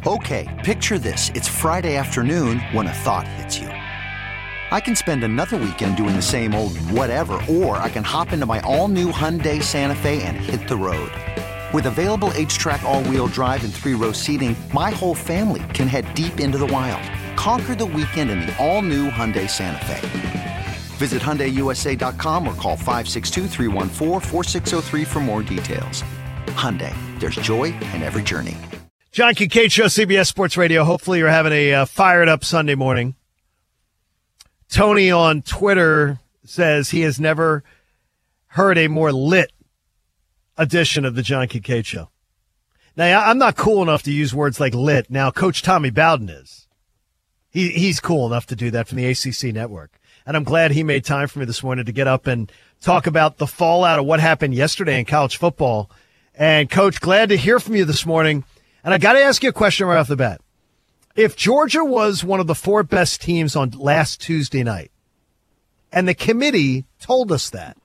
Okay, picture this. It's Friday afternoon when a thought hits you. I can spend another weekend doing the same old whatever, or I can hop into my all-new Hyundai Santa Fe and hit the road. With available H-Track all-wheel drive and 3-row seating, my whole family can head deep into the wild. Conquer the weekend in the all-new Hyundai Santa Fe. Visit HyundaiUSA.com or call 562-314-4603 for more details. Hyundai, there's joy in every journey. John Kincaid Show, CBS Sports Radio. Hopefully you're having a fired-up Sunday morning. Tony on Twitter says he has never heard a more lit edition of the John Kincaid Show. Now, I'm not cool enough to use words like lit. Now, Coach Tommy Bowden is. He's cool enough to do that from the ACC network. And I'm glad he made time for me this morning to get up and talk about the fallout of what happened yesterday in college football. And, Coach, glad to hear from you this morning. And I got to ask you a question right off the bat. If Georgia was one of the 4 best teams on last Tuesday night, and the committee told us that,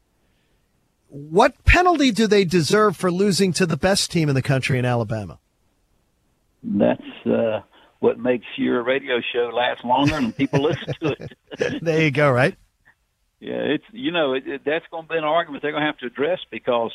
what penalty do they deserve for losing to the best team in the country in Alabama? That's what makes your radio show last longer and people listen to it. There you go, right? Yeah, that's going to be an argument they're going to have to address because,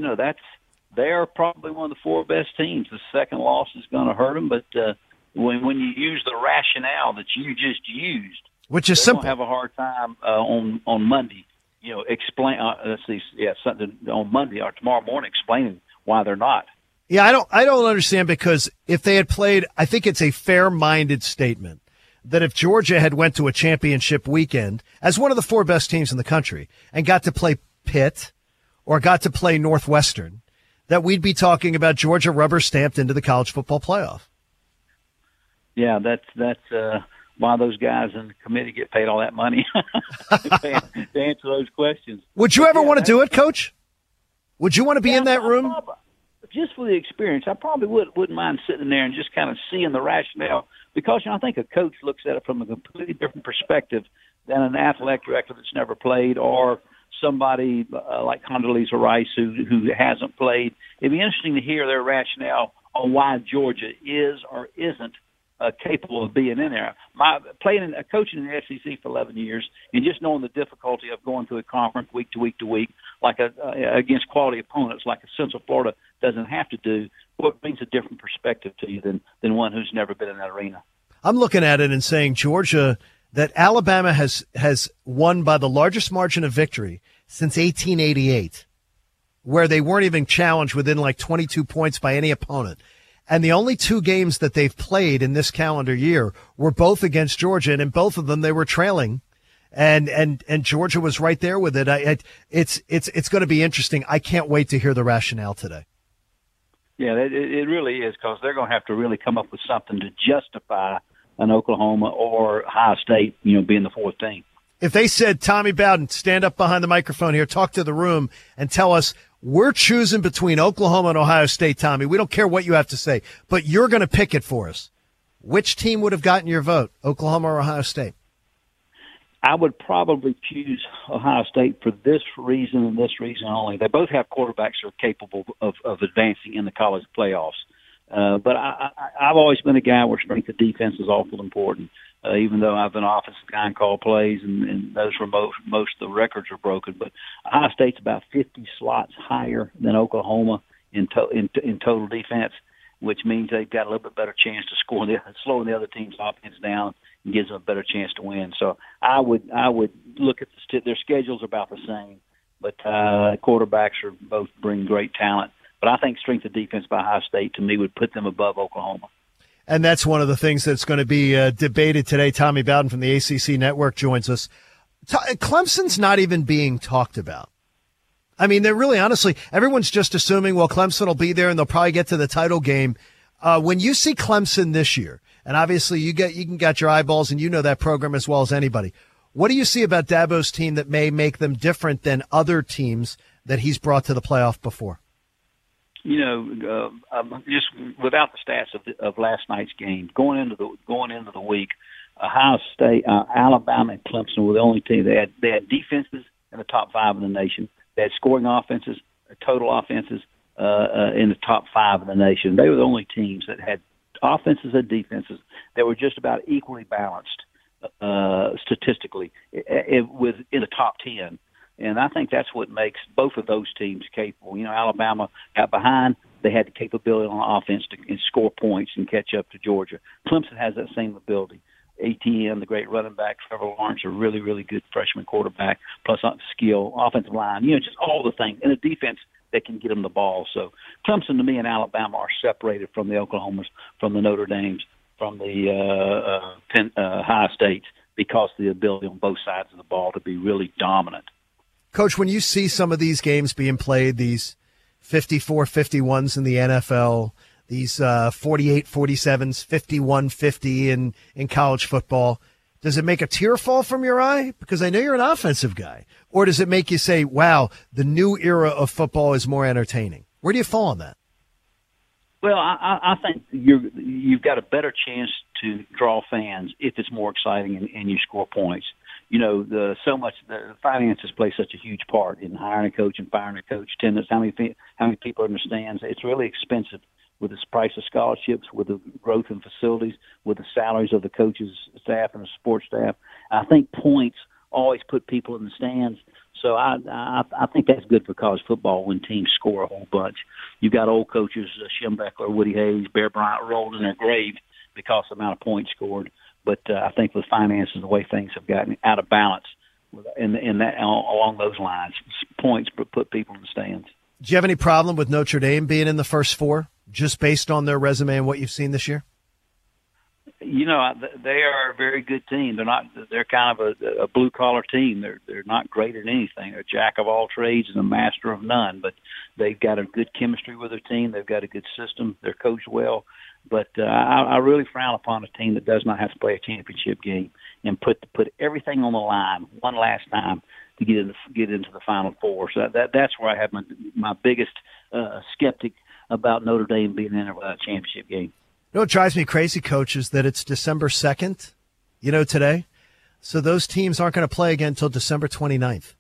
they're probably one of the 4 best teams. The second loss is going to hurt them, but when you use the rationale that you just used, which is simple, have a hard time on Monday. Explain. Something on Monday or tomorrow morning, explaining why they're not. Yeah, I don't understand because if they had played, I think it's a fair-minded statement that if Georgia had went to a championship weekend as one of the 4 best teams in the country and got to play Pitt or got to play Northwestern, that we'd be talking about Georgia rubber stamped into the college football playoff. Yeah, that's why those guys in the committee get paid all that money to answer those questions. Would you ever want to do it, Coach? Would you want to be in that room? Just for the experience, I probably wouldn't mind sitting there and just kind of seeing the rationale because I think a coach looks at it from a completely different perspective than an athletic director that's never played or somebody like Condoleezza Rice who hasn't played. It'd be interesting to hear their rationale on why Georgia is or isn't capable of being in there. Coaching in the SEC for 11 years and just knowing the difficulty of going through a conference week to week to week, like against quality opponents, like a Central Florida doesn't have to do, what brings a different perspective to you than one who's never been in that arena. I'm looking at it and saying Georgia, that Alabama has won by the largest margin of victory since 1888, where they weren't even challenged within like 22 points by any opponent. And the only 2 games that they've played in this calendar year were both against Georgia, and in both of them they were trailing, and Georgia was right there with it. It's going to be interesting. I can't wait to hear the rationale today. Yeah, it really is because they're going to have to really come up with something to justify an Oklahoma or Ohio State, being the 4th team. If they said, Tommy Bowden, stand up behind the microphone here, talk to the room, and tell us, we're choosing between Oklahoma and Ohio State, Tommy. We don't care what you have to say, but you're going to pick it for us. Which team would have gotten your vote, Oklahoma or Ohio State? I would probably choose Ohio State for this reason and this reason only. They both have quarterbacks who are capable of advancing in the college playoffs. But I've always been a guy where strength of defense is awful important. Even though I've been an offensive guy and called plays, and those were most of the records are broken. But Ohio State's about 50 slots higher than Oklahoma in total defense, which means they've got a little bit better chance to score, slowing the other team's offense down and gives them a better chance to win. So I would look at their schedules about the same, but quarterbacks are both bring great talent. But I think strength of defense by Ohio State, to me, would put them above Oklahoma. And that's one of the things that's going to be debated today. Tommy Bowden from the ACC Network joins us. Clemson's not even being talked about. I mean, they're really, honestly, everyone's just assuming, well, Clemson will be there and they'll probably get to the title game. When you see Clemson this year, and obviously you can get your eyeballs and you know that program as well as anybody, what do you see about Dabo's team that may make them different than other teams that he's brought to the playoff before? Just without the stats of last night's game, going into the week, Ohio State, Alabama, and Clemson were the only team. They had defenses in the top 5 in the nation. They had scoring offenses, total offenses in the top 5 in the nation. They were the only teams that had offenses and defenses that were just about equally balanced statistically within the top 10. And I think that's what makes both of those teams capable. Alabama got behind. They had the capability on offense to score points and catch up to Georgia. Clemson has that same ability. ATM, the great running back, Trevor Lawrence, a really, really good freshman quarterback, plus skill, offensive line, just all the things. And a defense that can get them the ball. So Clemson, to me, and Alabama are separated from the Oklahomas, from the Notre Dames, from the Ohio States, because of the ability on both sides of the ball to be really dominant. Coach, when you see some of these games being played, these 54-51s in the NFL, these 48-47s, 51-50 in college football, does it make a tear fall from your eye? Because I know you're an offensive guy. Or does it make you say, wow, the new era of football is more entertaining? Where do you fall on that? Well, I think you've got a better chance to draw fans if it's more exciting and you score points. The finances play such a huge part in hiring a coach and firing a coach. Attendance, how many people are in the stands. It's really expensive with the price of scholarships, with the growth in facilities, with the salaries of the coaches, staff, and the support staff. I think points always put people in the stands. So I think that's good for college football when teams score a whole bunch. You've got old coaches, Schembechler, Woody Hayes, Bear Bryant, rolled in their grave because of the amount of points scored. But I think with finances, the way things have gotten out of balance, in that along those lines, points put people in the stands. Do you have any problem with Notre Dame being in the first four, just based on their resume and what you've seen this year? They are a very good team. They're kind of a blue collar team. They're not great at anything. They're a jack of all trades and a master of none. But they've got a good chemistry with their team. They've got a good system. They're coached well. But I really frown upon a team that does not have to play a championship game and put everything on the line one last time to get into the Final Four. So that's where I have my biggest skeptic about Notre Dame being in a championship game. What drives me crazy, Coach, is that it's December 2nd, today. So those teams aren't going to play again until December 29th.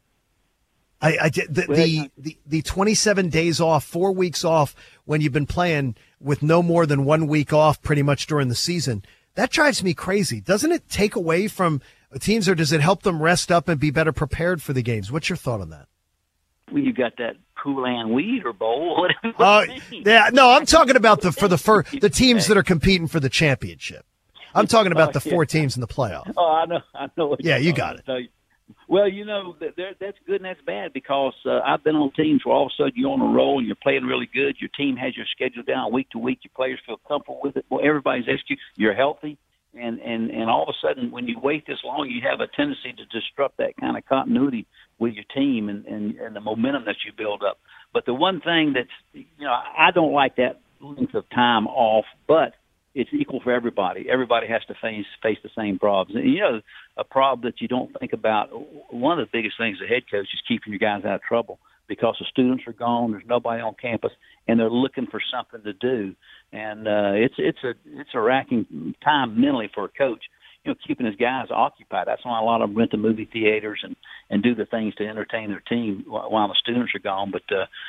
The 27 days off, 4 weeks off when you've been playing with no more than 1 week off pretty much during the season, that drives me crazy. Doesn't it take away from teams, or does it help them rest up and be better prepared for the games? What's your thought on that? Well, you got that Kool-Aid Weeder Bowl. Yeah, no, I'm talking about the teams that are competing for the championship. I'm talking about the four teams in the playoff. Oh, I know. Yeah, you got it. Well, that's good and that's bad, because I've been on teams where all of a sudden you're on a roll and you're playing really good. Your team has your schedule down week to week. Your players feel comfortable with it. Well, everybody's executing. You're healthy. And all of a sudden, when you wait this long, you have a tendency to disrupt that kind of continuity with your team and the momentum that you build up. But the one thing that's, I don't like that length of time off, but it's equal for everybody. Everybody has to face the same problems. And, a problem that you don't think about, one of the biggest things as a head coach is keeping your guys out of trouble, because the students are gone, there's nobody on campus, and they're looking for something to do. And it's a racking time mentally for a coach, keeping his guys occupied. That's why a lot of them rent the movie theaters and do the things to entertain their team while the students are gone. But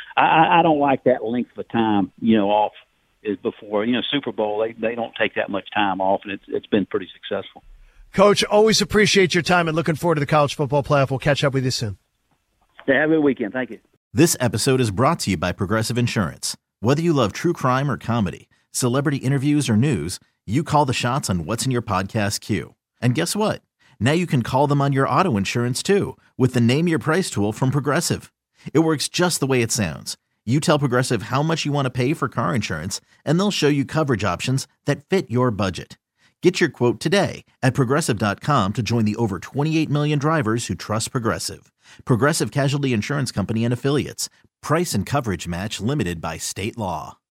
I don't like that length of time, off is before. Super Bowl, they don't take that much time off, and it's been pretty successful. Coach, always appreciate your time and looking forward to the college football playoff. We'll catch up with you soon. Have a good weekend. Thank you. This episode is brought to you by Progressive Insurance. Whether you love true crime or comedy, celebrity interviews or news, you call the shots on what's in your podcast queue. And guess what? Now you can call them on your auto insurance too, with the Name Your Price tool from Progressive. It works just the way it sounds. You tell Progressive how much you want to pay for car insurance, and they'll show you coverage options that fit your budget. Get your quote today at Progressive.com to join the over 28 million drivers who trust Progressive. Progressive Casualty Insurance Company and Affiliates. Price and coverage match limited by state law.